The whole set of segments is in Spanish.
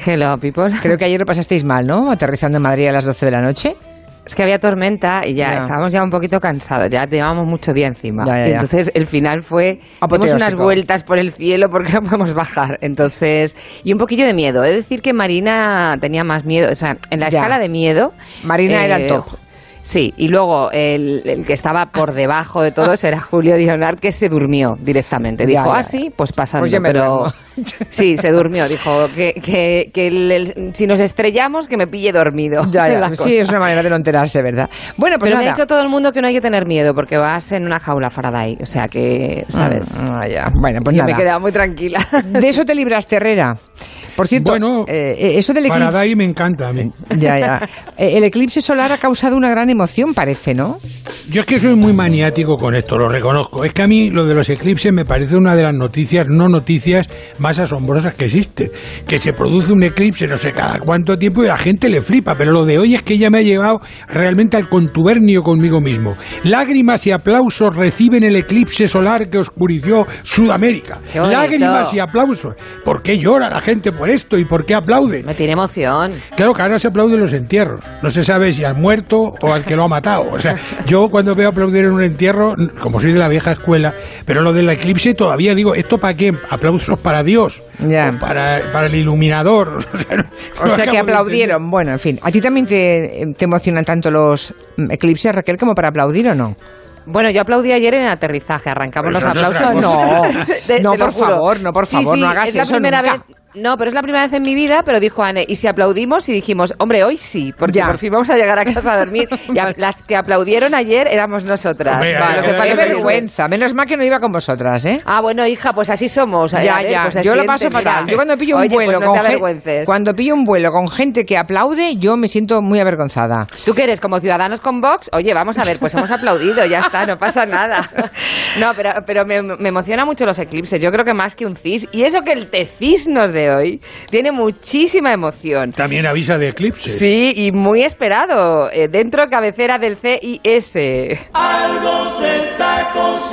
Hello, people. Creo que ayer lo pasasteis mal, ¿no? Aterrizando en Madrid a las 12 de la noche. Es que había tormenta y ya estábamos ya un poquito cansados, ya llevábamos mucho día encima. Ya. Entonces el final fue, dimos unas vueltas por el cielo porque no podemos bajar. Entonces, y un poquillo de miedo. He de decir que Marina tenía más miedo, o sea, en la escala de miedo... Marina era el top. Sí, y luego el que estaba por debajo de todos era Julio Leonard, que se durmió directamente. Dijo, sí, pues pasando, pues pero... Sí, se durmió, dijo que si nos estrellamos que me pille dormido. Sí, es una manera de no enterarse, ¿verdad? Bueno, pues pero nada. me ha dicho todo el mundo que no hay que tener miedo porque vas en una jaula Faraday, o sea que, ¿sabes? Bueno, pues yo nada. me he quedado muy tranquila. De eso te libraste, Herrera. Por cierto, bueno, eso del eclipse... Faraday me encanta a mí. Ya. El eclipse solar ha causado una gran emoción, parece, ¿no? Yo es que soy muy maniático con esto, lo reconozco. Es que a mí lo de los eclipses me parece una de las noticias más asombrosas que existen. Que se produce un eclipse no sé cada cuánto tiempo y la gente le flipa, pero lo de hoy es que ya me ha llevado realmente al contubernio conmigo mismo. Lágrimas y aplausos reciben el eclipse solar que oscureció Sudamérica. Lágrimas y aplausos. ¿Por qué llora la gente por esto y por qué aplauden? Me tiene emoción. Claro que ahora se aplauden los entierros. No se sabe si al muerto o al que lo ha matado. O sea, yo cuando veo aplaudir en un entierro, como soy de la vieja escuela, pero lo del eclipse todavía digo, ¿esto para qué? Aplausos para Dios. O para el iluminador. O sea que aplaudieron. Bueno, en fin. ¿A ti también te emocionan tanto los eclipses, Raquel, como para aplaudir o no? Bueno, yo aplaudí ayer en el aterrizaje. Arrancamos los aplausos. No, por favor, no hagas eso. Es la primera vez. No, pero es la primera vez en mi vida, pero dijo Anne, ¿y si aplaudimos? Y dijimos, hombre, hoy sí, porque por fin vamos a llegar a casa a dormir. Y las que aplaudieron ayer éramos nosotras. Hombre, qué vergüenza, menos mal que no iba con vosotras, ¿eh? Ah, bueno, hija, pues así somos. Pues yo lo paso fatal. Yo cuando pillo un vuelo con vuelo con gente que aplaude, yo me siento muy avergonzada. ¿Tú qué eres? ¿Como Ciudadanos con Vox? Oye, vamos a ver, pues hemos aplaudido, ya está, no pasa nada. No, pero me emociona mucho los eclipses, yo creo que más que un cis. Y eso que el tecis nos de hoy tiene muchísima emoción. También avisa de eclipses. Sí, y muy esperado. Dentro cabecera del CIS. Algo se está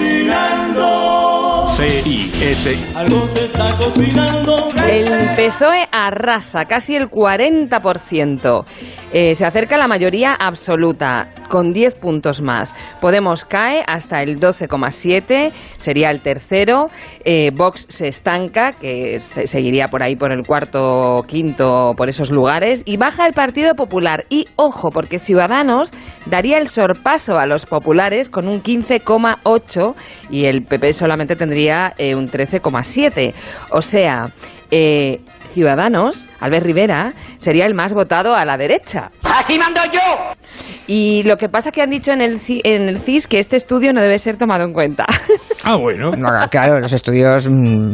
cocinando. CIS. Algo se está cocinando. El PSOE arrasa casi el 40%. Se acerca a la mayoría absoluta, con 10 puntos más. Podemos cae hasta el 12,7, sería el tercero. Vox se estanca, que seguiría por ahí por el cuarto o quinto, por esos lugares. Y baja el Partido Popular. Y ojo, porque Ciudadanos daría el sorpaso a los populares con un 15,8 y el PP solamente tendría un 13,7. O sea... Ciudadanos, Albert Rivera, sería el más votado a la derecha. ¡Aquí mando yo! Y lo que pasa es que han dicho en el CIS que este estudio no debe ser tomado en cuenta. Ah, bueno. No, claro, los estudios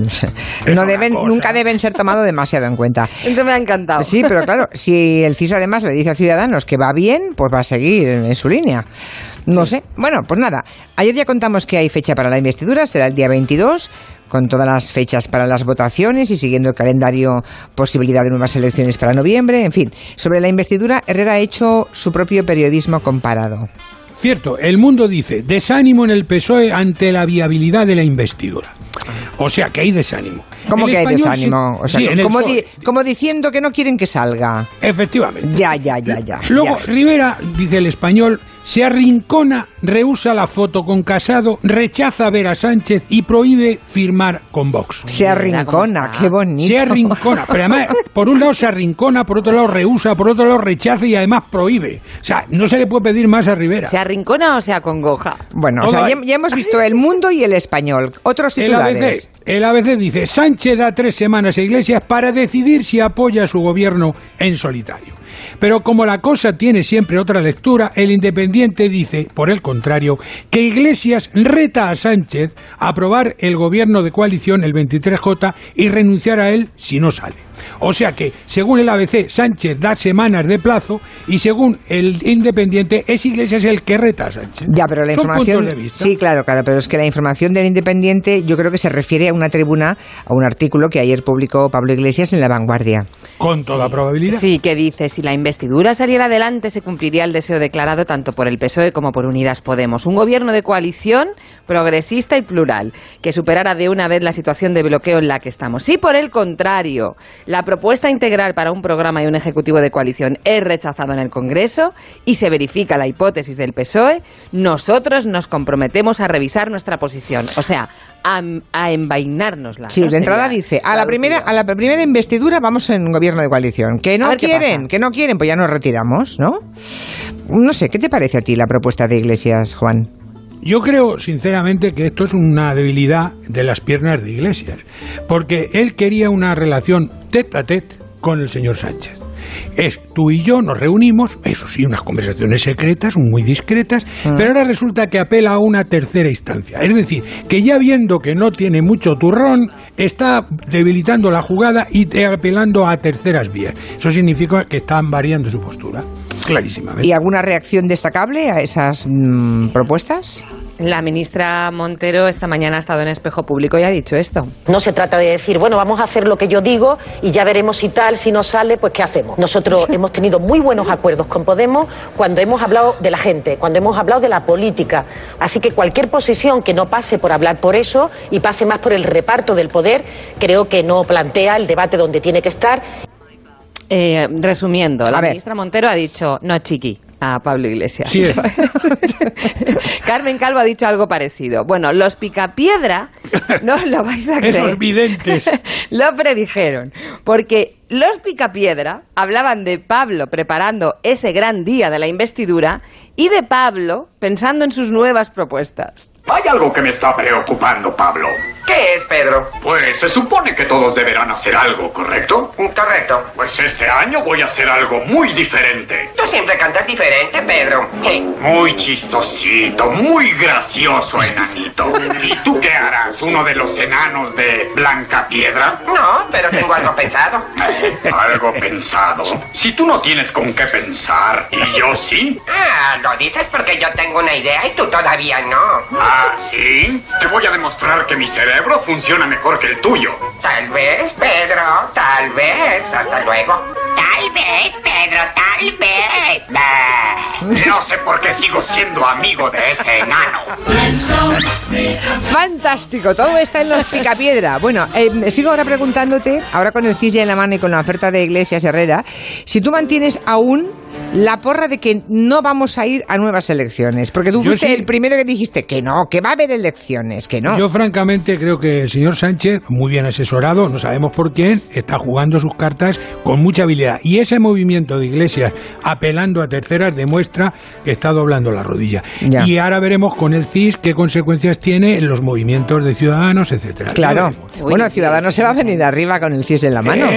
nunca deben ser tomados demasiado en cuenta. Esto me ha encantado. Sí, pero claro, si el CIS además le dice a Ciudadanos que va bien, pues va a seguir en su línea. No sé. Bueno, pues nada. Ayer ya contamos que hay fecha para la investidura, será el día 22, con todas las fechas para las votaciones y siguiendo el calendario, posibilidad de nuevas elecciones para noviembre. En fin, sobre la investidura, Herrera ha hecho su propio periodismo comparado. Cierto, El Mundo dice, desánimo en el PSOE ante la viabilidad de la investidura. O sea, que hay desánimo. ¿Cómo que hay desánimo? O sea, sí, como diciendo que no quieren que salga. Efectivamente. Ya. Luego, Rivera, dice El Español, se arrincona, rehúsa la foto con Casado, rechaza ver a Sánchez y prohíbe firmar con Vox. Se arrincona, qué bonito. Se arrincona, pero además, por un lado se arrincona, por otro lado rehúsa, por otro lado rechaza y además prohíbe. O sea, no se le puede pedir más a Rivera. ¿Se arrincona o se acongoja? Bueno, o sea, ya hemos visto El Mundo y El Español. Otros titulares. El ABC dice, Sánchez da 3 semanas a Iglesias para decidir si apoya a su gobierno en solitario. Pero como la cosa tiene siempre otra lectura, el Independiente dice, por el contrario, que Iglesias reta a Sánchez a aprobar el gobierno de coalición, el 23J, y renunciar a él si no sale. O sea que, según el ABC, Sánchez da semanas de plazo y según el Independiente, es Iglesias el que reta a Sánchez. Ya, pero la información... Sí, claro, pero es que la información del Independiente yo creo que se refiere a una tribuna, a un artículo que ayer publicó Pablo Iglesias en La Vanguardia. con toda probabilidad. Sí, que dice, si la investidura saliera adelante, se cumpliría el deseo declarado tanto por el PSOE como por Unidas Podemos. Un gobierno de coalición progresista y plural, que superara de una vez la situación de bloqueo en la que estamos. Si por el contrario, la propuesta integral para un programa y un ejecutivo de coalición es rechazado en el Congreso y se verifica la hipótesis del PSOE, nosotros nos comprometemos a revisar nuestra posición. O sea, a envainárnosla. Sí, ¿no? de entrada Sería dice, a la primera investidura vamos en gobierno de coalición. Que no quieren, pues ya nos retiramos, ¿no? No sé, ¿qué te parece a ti la propuesta de Iglesias, Juan? Yo creo, sinceramente, que esto es una debilidad de las piernas de Iglesias, porque él quería una relación tête a tête con el señor Sánchez. Tú y yo nos reunimos, eso sí, unas conversaciones secretas, muy discretas, pero ahora resulta que apela a una tercera instancia. Es decir, que ya viendo que no tiene mucho turrón, está debilitando la jugada y apelando a terceras vías. Eso significa que están variando su postura, clarísimamente. ¿Y alguna reacción destacable a esas propuestas? La ministra Montero esta mañana ha estado en Espejo Público y ha dicho esto. No se trata de decir, bueno, vamos a hacer lo que yo digo y ya veremos si tal, si no sale, pues ¿qué hacemos? Nosotros hemos tenido muy buenos acuerdos con Podemos cuando hemos hablado de la gente, cuando hemos hablado de la política. Así que cualquier posición que no pase por hablar por eso y pase más por el reparto del poder, creo que no plantea el debate donde tiene que estar. Resumiendo, la ministra Montero ha dicho, no chiqui, a Pablo Iglesias. Sí es. Carmen Calvo ha dicho algo parecido. Bueno, los Picapiedra, no lo vais a creer. Esos videntes. Lo predijeron, porque los Picapiedra hablaban de Pablo preparando ese gran día de la investidura y de Pablo pensando en sus nuevas propuestas. Hay algo que me está preocupando, Pablo. ¿Qué es, Pedro? Pues se supone que todos deberán hacer algo, ¿correcto? Correcto. Pues este año voy a hacer algo muy diferente. Tú siempre cantas diferente, Pedro. Sí. Muy chistosito, muy gracioso, enanito. ¿Y tú qué harás? ¿Uno de los enanos de Blancapiedra? No, pero tengo algo pensado. ¿Algo pensado? Si tú no tienes con qué pensar, ¿y yo sí? Lo dices porque yo tengo una idea y tú todavía no. ¿Ah, sí? Te voy a demostrar que mi cerebro funciona mejor que el tuyo. Tal vez, Pedro, tal vez. Hasta luego. Tal vez, Pedro, tal vez. No sé por qué sigo siendo amigo de ese enano. Fantástico, todo está en los Picapiedra. Bueno, sigo ahora preguntándote, ahora con el CIS ya en la mano y con la oferta de Iglesias Herrera, si tú mantienes aún la porra de que no vamos a ir a nuevas elecciones, porque tú fuiste el primero que dijiste que no, que va a haber elecciones, que no. Yo francamente creo que el señor Sánchez, muy bien asesorado, no sabemos por quién, está jugando sus cartas con mucha habilidad, y ese movimiento de Iglesias apelando a terceras demuestra que está doblando la rodilla. Ya. Y ahora veremos con el CIS qué consecuencias tiene en los movimientos de Ciudadanos, etcétera. Claro. Bueno, Ciudadanos se va a venir arriba con el CIS en la mano.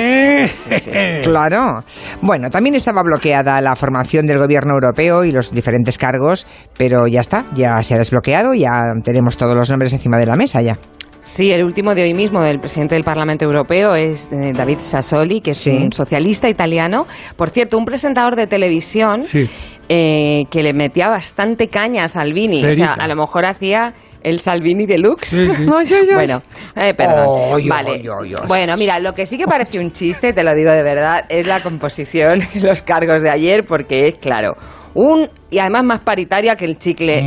Claro. Bueno, también estaba bloqueada la formación del gobierno europeo y los diferentes cargos, pero ya está, ya se ha desbloqueado, ya tenemos todos los nombres encima de la mesa ya. Sí, el último de hoy mismo del presidente del Parlamento Europeo es David Sassoli, que es un socialista italiano. Por cierto, un presentador de televisión que le metía bastante caña a Salvini. O sea, a lo mejor hacía el Salvini Deluxe. Sí. Bueno, perdón. Vale. Bueno, mira, lo que sí que parece un chiste, te lo digo de verdad, es la composición en los cargos de ayer, porque es claro. Y además más paritaria que el chicle,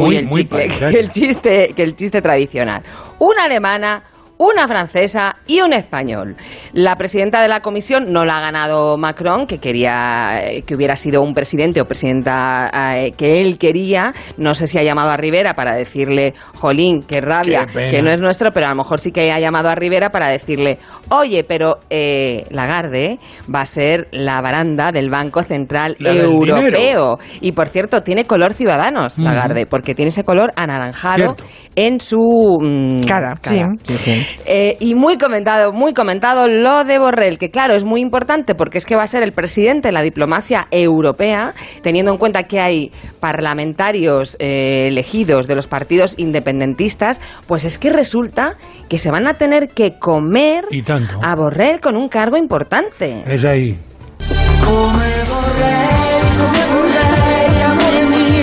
que el chiste tradicional. Una alemana, una francesa y un español. La presidenta de la comisión no la ha ganado Macron, que quería que hubiera sido un presidente o presidenta que él quería. No sé si ha llamado a Rivera para decirle, jolín, qué rabia, que no es nuestro, pero a lo mejor sí que ha llamado a Rivera para decirle, oye, pero Lagarde va a ser la baranda del Banco Central Europeo. Y por cierto, tiene color Ciudadanos, Lagarde, porque tiene ese color anaranjado en su cara. Sí. Y muy comentado lo de Borrell, que claro, es muy importante porque es que va a ser el presidente de la diplomacia europea, teniendo en cuenta que hay parlamentarios elegidos de los partidos independentistas, pues es que resulta que se van a tener que comer a Borrell con un cargo importante. Es ahí.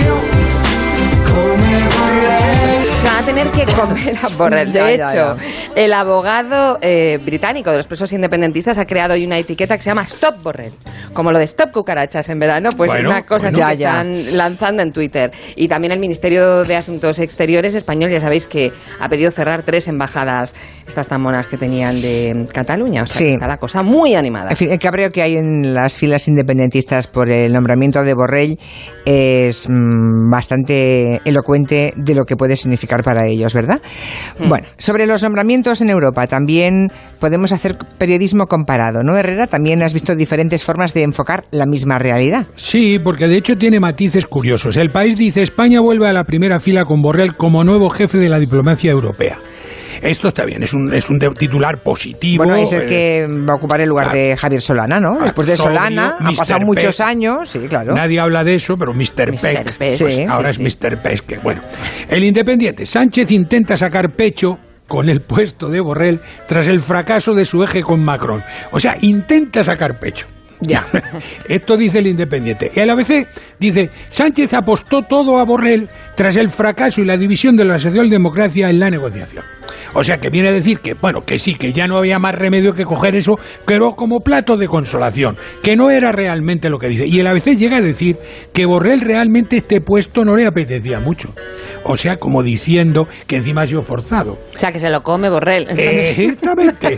Se van a tener que comer a Borrell. De hecho, El abogado británico de los presos independentistas ha creado hoy una etiqueta que se llama Stop Borrell, como lo de Stop Cucarachas en verano, pues bueno, una cosa así que están lanzando en Twitter. Y también el Ministerio de Asuntos Exteriores español, ya sabéis que ha pedido cerrar 3 embajadas, estas tan monas que tenían de Cataluña, o sea que está la cosa muy animada. En fin, el cabreo que hay en las filas independentistas por el nombramiento de Borrell es bastante elocuente de lo que puede significar para ellos, ¿verdad? Bueno, sobre los nombramientos en Europa también podemos hacer periodismo comparado, ¿no, Herrera? También has visto diferentes formas de enfocar la misma realidad. Sí, porque de hecho tiene matices curiosos. El País dice: España vuelve a la primera fila con Borrell como nuevo jefe de la diplomacia europea. Esto está bien, es un titular positivo. Bueno, es el que va a ocupar el lugar de Javier Solana, ¿no? Después de Solana, han pasado muchos años, sí, claro. Nadie habla de eso, pero Mr. Peck, sí, ahora es Mr. Peck. Bueno, el Independiente, Sánchez intenta sacar pecho con el puesto de Borrell tras el fracaso de su eje con Macron. O sea, intenta sacar pecho. Ya. Esto dice el Independiente. El ABC dice: Sánchez apostó todo a Borrell tras el fracaso y la división de la socialdemocracia en la negociación. O sea, que viene a decir que, bueno, que sí, que ya no había más remedio que coger eso, pero como plato de consolación, que no era realmente lo que dice. Y el ABC llega a decir que Borrell realmente este puesto no le apetecía mucho. O sea, como diciendo que encima ha sido forzado. O sea, que se lo come Borrell. Exactamente.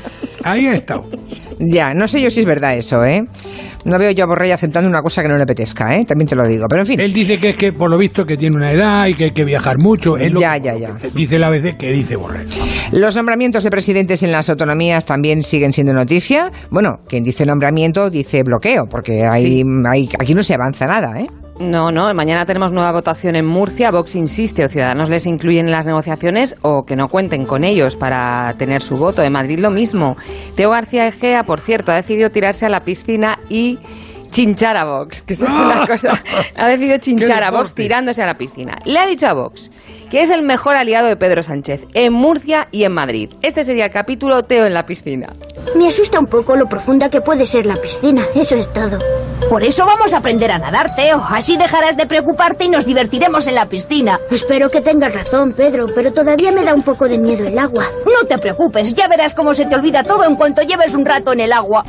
Ahí ha estado. Ya, no sé yo si es verdad eso, ¿eh? No veo yo a Borrell aceptando una cosa que no le apetezca, ¿eh? También te lo digo, pero en fin. Él dice que es que, por lo visto, que tiene una edad y que hay que viajar mucho. Ya. Dice el ABC que dice Borrell. Los nombramientos de presidentes en las autonomías también siguen siendo noticia. Bueno, quien dice nombramiento dice bloqueo, porque aquí no se avanza nada, ¿eh? No, mañana tenemos nueva votación en Murcia. Vox insiste o Ciudadanos les incluyen en las negociaciones o que no cuenten con ellos para tener su voto. En Madrid lo mismo. Teo García Egea, por cierto, ha decidido tirarse a la piscina y chinchar a Vox, que esto es una cosa. Ha decidido chinchar a Vox tirándose a la piscina. Le ha dicho a Vox que es el mejor aliado de Pedro Sánchez en Murcia y en Madrid. Este sería el capítulo Teo en la piscina. Me asusta un poco lo profunda que puede ser la piscina, eso es todo. Por eso vamos a aprender a nadar, Teo. Así dejarás de preocuparte y nos divertiremos en la piscina. Espero que tengas razón, Pedro, pero todavía me da un poco de miedo el agua. No te preocupes, ya verás cómo se te olvida todo en cuanto lleves un rato en el agua.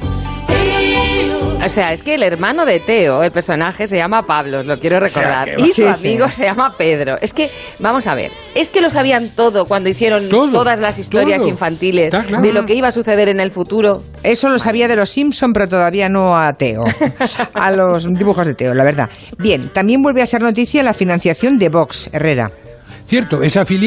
O sea, es que el hermano de Teo, el personaje, se llama Pablo, os lo quiero recordar. Y su amigo se llama Pedro. Es que, vamos a ver, es que lo sabían todo cuando hicieron todas las historias infantiles de lo que iba a suceder en el futuro. Eso lo sabía de los Simpson, pero todavía no a Teo. A los dibujos de Teo, la verdad. Bien, también vuelve a ser noticia la financiación de Vox, Herrera. Cierto,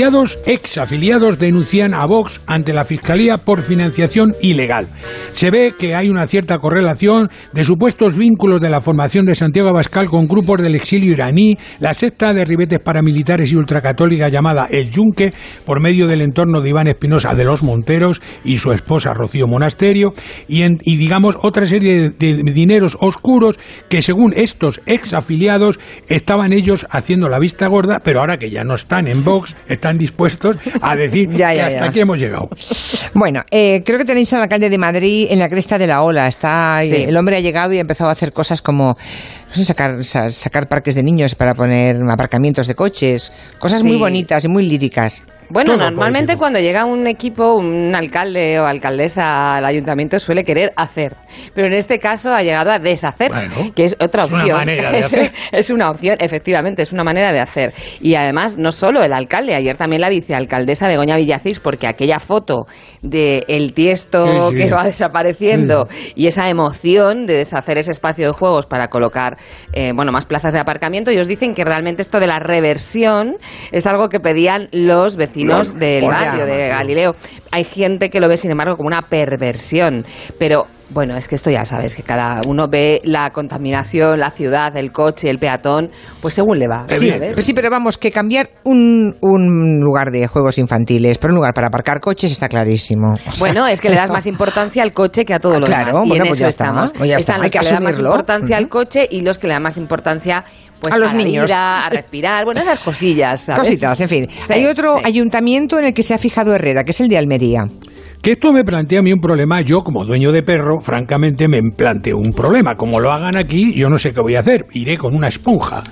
exafiliados denuncian a Vox ante la Fiscalía por financiación ilegal. Se ve que hay una cierta correlación de supuestos vínculos de la formación de Santiago Abascal con grupos del exilio iraní, la secta de ribetes paramilitares y ultracatólica llamada El Yunque, por medio del entorno de Iván Espinosa de los Monteros y su esposa Rocío Monasterio, y digamos otra serie de dineros oscuros que según estos exafiliados estaban ellos haciendo la vista gorda, pero ahora que ya no están en Vox, están dispuestos a decir que hasta aquí hemos llegado. Bueno, creo que tenéis al alcalde de Madrid en la cresta de la ola. El hombre ha llegado y ha empezado a hacer cosas como, no sé, sacar parques de niños para poner aparcamientos de coches, cosas muy bonitas y muy líricas. Bueno, todo normalmente político. Cuando llega un equipo, un alcalde o alcaldesa al ayuntamiento suele querer hacer, pero en este caso ha llegado a deshacer, que es otra opción. Es una manera de hacer. Es una opción, efectivamente, es una manera de hacer. Y además, no solo el alcalde, ayer también la vicealcaldesa Begoña Villacís, porque aquella foto de el Tiesto que va desapareciendo y esa emoción de deshacer ese espacio de juegos para colocar más plazas de aparcamiento, ellos dicen que realmente esto de la reversión es algo que pedían los vecinos del barrio de Galileo. Hay gente que lo ve, sin embargo, como una perversión, pero bueno, es que esto ya sabes, que cada uno ve la contaminación, la ciudad, el coche, el peatón, pues según le va. Sí, pero vamos, que cambiar un lugar de juegos infantiles por un lugar para aparcar coches está clarísimo. Bueno, es que le das más importancia al coche que a todo lo demás. Claro, y bueno, en pues eso ya estamos. Están los que le dan más importancia al coche y los que le dan más importancia a los niños, vida, a respirar, bueno, esas cosillas, ¿sabes? Cositas, en fin. Sí, hay otro ayuntamiento en el que se ha fijado Herrera, que es el de Almería. Que esto me plantea a mí un problema. Yo, como dueño de perro, francamente me planteo un problema. Como lo hagan aquí, yo no sé qué voy a hacer. Iré con una esponja.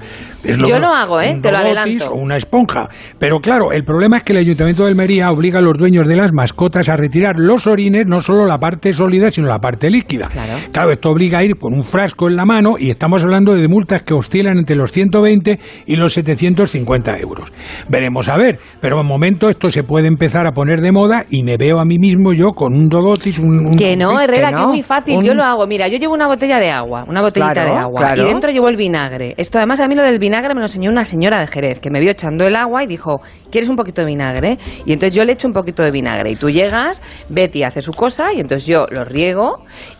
Yo lo hago, un te lo robotis adelanto. o una esponja. Pero claro, el problema es que el Ayuntamiento de Almería obliga a los dueños de las mascotas a retirar los orines, no solo la parte sólida, sino la parte líquida. Claro, esto obliga a ir con un frasco en la mano y estamos hablando de multas que oscilan entre los 120 y los 750 euros. Veremos a ver, pero en momento esto se puede empezar a poner de moda y me veo a mí mismo yo con un dodotis, Que no, Herrera, que es muy fácil, yo lo hago. Mira, yo llevo una botella de agua, una botellita de agua, y dentro llevo el vinagre. Esto además a mí lo del vinagre me lo enseñó una señora de Jerez, que me vio echando el agua y dijo, ¿quieres un poquito de vinagre? Y entonces yo le echo un poquito de vinagre y tú llegas, Betty hace su cosa y entonces yo lo riego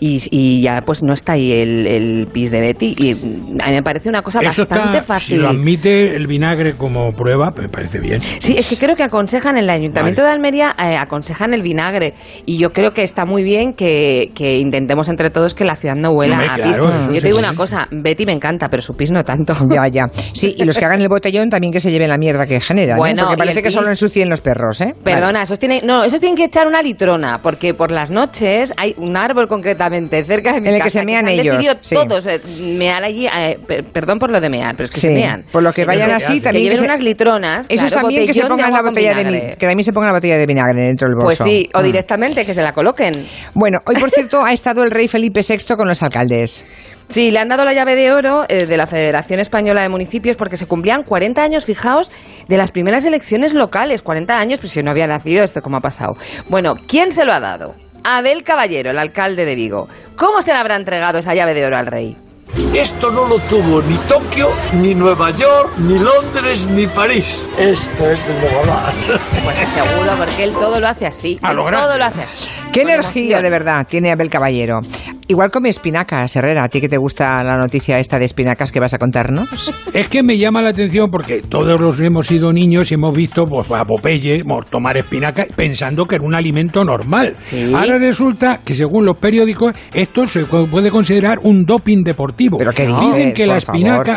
y ya pues no está ahí el pis de Betty y a mí me parece una cosa bastante fácil. Si lo admite el vinagre como prueba, me parece bien. Sí, es que creo que aconsejan en el Ayuntamiento de Almería, aconsejan el vinagre y yo creo que está muy bien que intentemos entre todos que la ciudad no huela a pis. Yo te digo una cosa, Betty me encanta, pero su pis no tanto. Ya. Sí, y los que hagan el botellón también que se lleven la mierda que generan, bueno, porque parece que solo ensucien los perros, ¿eh? Perdona, esos tienen que echar una litrona, porque por las noches hay un árbol concretamente cerca de mi casa en el que se mean ellos. Todos mear allí, perdón por lo de mear, pero es que se mean. Por lo que vayan así, también que lleven unas litronas. Eso claro, también que se pongan la botella que también se ponga la botella de vinagre dentro del bolso. Pues sí, o directamente que se la coloquen. Bueno, hoy por cierto ha estado el rey Felipe VI con los alcaldes. Sí, le han dado la llave de oro de la Federación Española de Municipios porque se cumplían 40 años, fijaos, de las primeras elecciones locales. 40 años, pues si no había nacido, esto cómo ha pasado. Bueno, ¿quién se lo ha dado? Abel Caballero, el alcalde de Vigo. ¿Cómo se le habrá entregado esa llave de oro al rey? Esto no lo tuvo ni Tokio, ni Nueva York, ni Londres, ni París. Esto es de Novalán. Pues seguro, porque él todo lo hace así. Todo lo hace así. Qué energía, de verdad, tiene Abel Caballero. Igual come espinacas, Herrera. ¿A ti que te gusta la noticia esta de espinacas que vas a contarnos? Es que me llama la atención porque todos los hemos sido niños y hemos visto pues, a Popeye tomar espinacas pensando que era un alimento normal. ¿Sí? Ahora resulta que según los periódicos esto se puede considerar un doping deportivo. ¿Pero qué dices, piden que la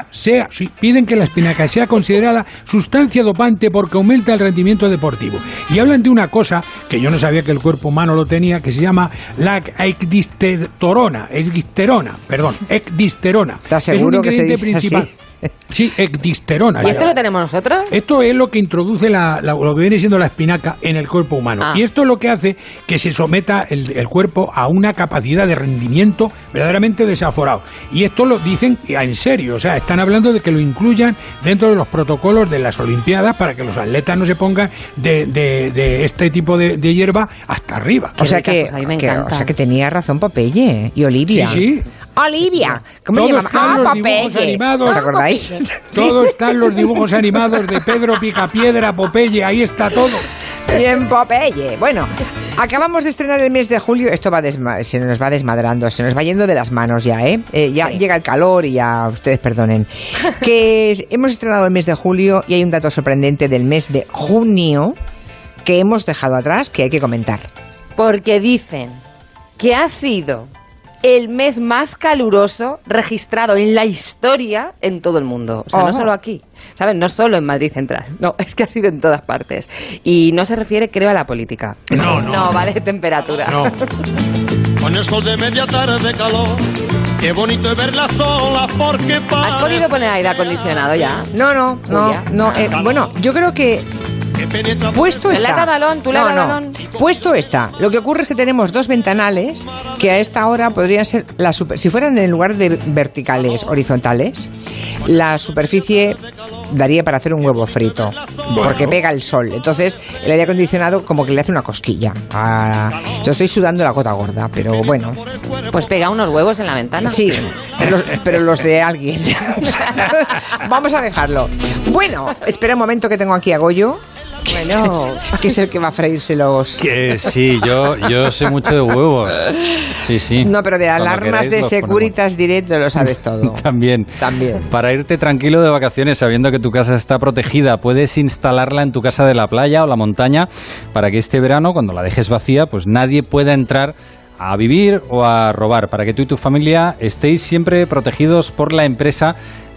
espinaca sea considerada sustancia dopante porque aumenta el rendimiento deportivo. Y hablan de una cosa que yo no sabía que el cuerpo humano lo tenía, que se llama la ecdisterona. ¿Estás seguro que se dice principal. así? Sí, ecdisterona. ¿Y esto lo tenemos nosotros? Esto es lo que introduce lo que viene siendo la espinaca en el cuerpo humano. Y esto es lo que hace que se someta el cuerpo a una capacidad de rendimiento verdaderamente desaforado. Y esto lo dicen en serio, o sea, están hablando de que lo incluyan dentro de los protocolos de las Olimpiadas para que los atletas no se pongan de este tipo de hierba hasta arriba. O sea que tenía razón Popeye y Olivia. Sí. Olivia. ¿Cómo le llaman? Popeye. ¿Os acordáis? Todo están los dibujos animados de Pedro Picapiedra, Popeye, ahí está todo. Bien, Popeye. Bueno, acabamos de estrenar el mes de julio. Esto se nos va desmadrando, se nos va yendo de las manos ya, ¿eh? Llega el calor y ya, ustedes perdonen. Hemos estrenado el mes de julio y hay un dato sorprendente del mes de junio que hemos dejado atrás que hay que comentar. Porque dicen que ha sido el mes más caluroso registrado en la historia en todo el mundo. O sea, no solo aquí, ¿sabes? No solo en Madrid Central. No, es que ha sido en todas partes. Y no se refiere, creo, a la política. No, vale de temperatura. No. Con el sol de media tarde calor, qué bonito es ver las olas porque para... ¿Has podido poner aire acondicionado ya? No. Bueno, yo creo que... Puesto está. Puesto está. Lo que ocurre es que tenemos dos ventanales que a esta hora podrían ser si fueran en lugar de verticales, horizontales, la superficie daría para hacer un huevo frito, porque pega el sol. Entonces el aire acondicionado como que le hace una cosquilla. Yo estoy sudando la gota gorda, pero bueno. Pues pega unos huevos en la ventana. Sí, pero los de alguien. Vamos a dejarlo. Bueno, espera un momento que tengo aquí a Goyo. Bueno, que es el que va a freírse los... Que sí, yo sé mucho de huevos. Sí. No, pero de alarmas de Securitas Direct lo sabes todo. También. Para irte tranquilo de vacaciones sabiendo que tu casa está protegida, puedes instalarla en tu casa de la playa o la montaña para que este verano, cuando la dejes vacía, pues nadie pueda entrar a vivir o a robar, para que tú y tu familia estéis siempre protegidos por la empresa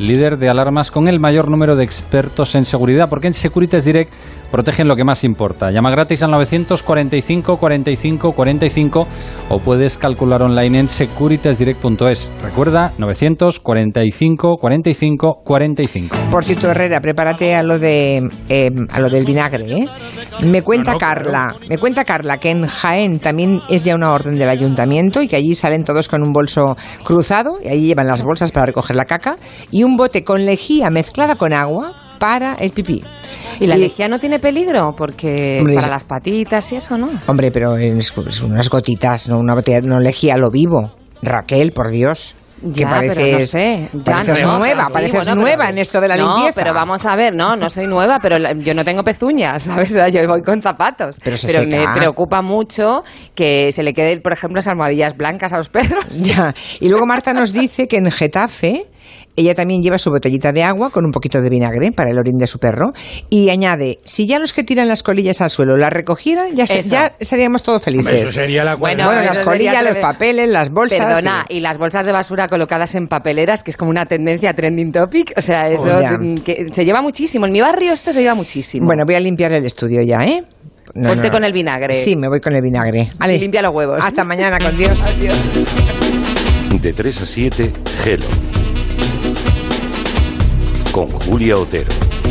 líder de alarmas con el mayor número de expertos en seguridad, porque en Securitas Direct protegen lo que más importa. Llama gratis al 945 45 45 o puedes calcular online en securitasdirect.es. Recuerda, 945 45 45. Por cierto, Herrera, prepárate a lo del vinagre, ¿eh? Me cuenta Carla que en Jaén también es ya una orden del ayuntamiento y que allí salen todos con un bolso cruzado y allí llevan las bolsas para recoger la caca y un bote con lejía mezclada con agua para el pipí. ¿Y la lejía no tiene peligro? Porque Hombre, para las patitas y eso, ¿no? Hombre, pero es unas gotitas, no una botella, no lejía a lo vivo. Raquel, por Dios. Que Ya, pareces, pero no sé. pareces nueva, sí, pareces bueno, nueva en esto de la limpieza. No, pero vamos a ver, no soy nueva, pero yo no tengo pezuñas, ¿sabes? O sea, yo voy con zapatos. Pero me preocupa mucho que se le queden, por ejemplo, esas almohadillas blancas a los perros. Ya. Y luego Marta nos dice que en Getafe ella también lleva su botellita de agua con un poquito de vinagre para el orín de su perro y añade, si ya los que tiran las colillas al suelo las recogieran, ya seríamos todos felices. Hombre, eso sería la bueno, las colillas, los papeles, las bolsas. Perdona, y las bolsas de basura colocadas en papeleras, que es como una tendencia trending topic, o sea, eso que se lleva muchísimo. En mi barrio esto se lleva muchísimo. Bueno, voy a limpiar el estudio ya, ¿eh? Ponte con el vinagre. Sí, me voy con el vinagre. Vale. Y limpia los huevos. Hasta mañana, con Dios. Adiós. De 3 a 7, Gelo. Con Julia Otero.